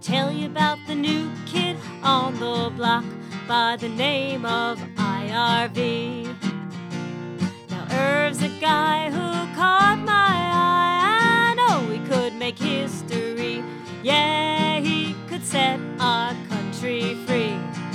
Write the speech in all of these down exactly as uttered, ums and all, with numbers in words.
tell you about the new kid on the block by the name of I R V. Now Irv's a guy who caught my eye. I know he could make history. Yeah, he could set our country free.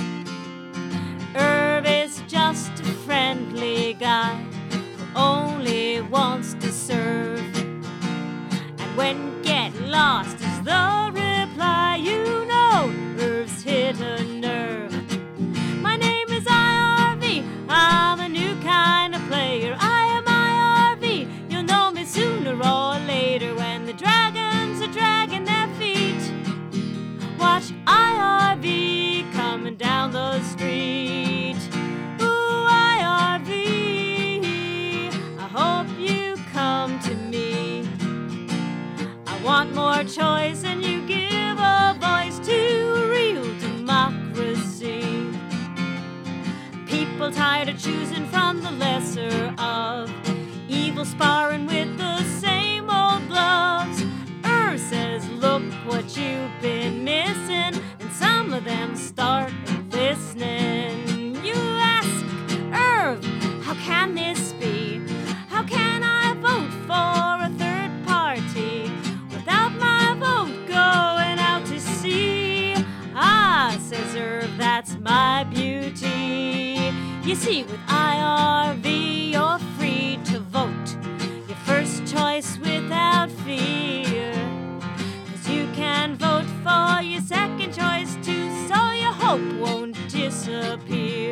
Irv is just a friendly guy who only wants to serve. And when get lost is the reply, you know Irv's hit a nerve. My name is I R V, I'm a new kind of player. I am I R V, you'll know me sooner or later when the dragons are dragging their feet. Watch I R V coming down the street. Ooh, I R V, I hope you come to me. I want more choice and you give a voice to real democracy. People tired of choosing from the lesser of evil, sparring with the same old gloves. Irv says, look what you've been missing, and some of them start listening. You ask, Irv, how can this be? How can I vote for a third party without my vote going out to sea? Ah, says Irv, that's my beauty. You see, with I R V, you're free to vote your first choice without fear. Cause you can vote for your second choice too, so your hope won't disappear.